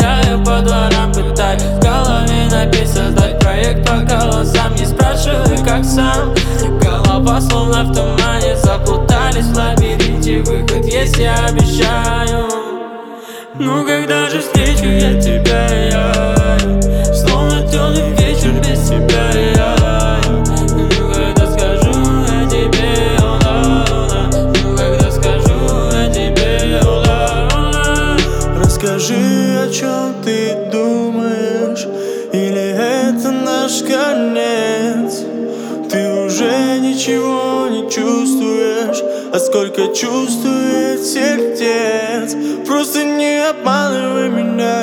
гуляю по дворам, пытаюсь в голове напись, создать проект по голосам. Не спрашивай, как сам, голова словно в тумане, заплутались в лабиринте, выход есть, я обещаю. Ну когда же встречу я тебя, словно темный вечер без тебя, ну когда скажу я тебе, ну когда скажу я тебе, Расскажи, о чем ты думаешь, или это наш конец? Ты уже ничего не чувствуешь, а сколько чувствует сердец. Просто не обманывай меня.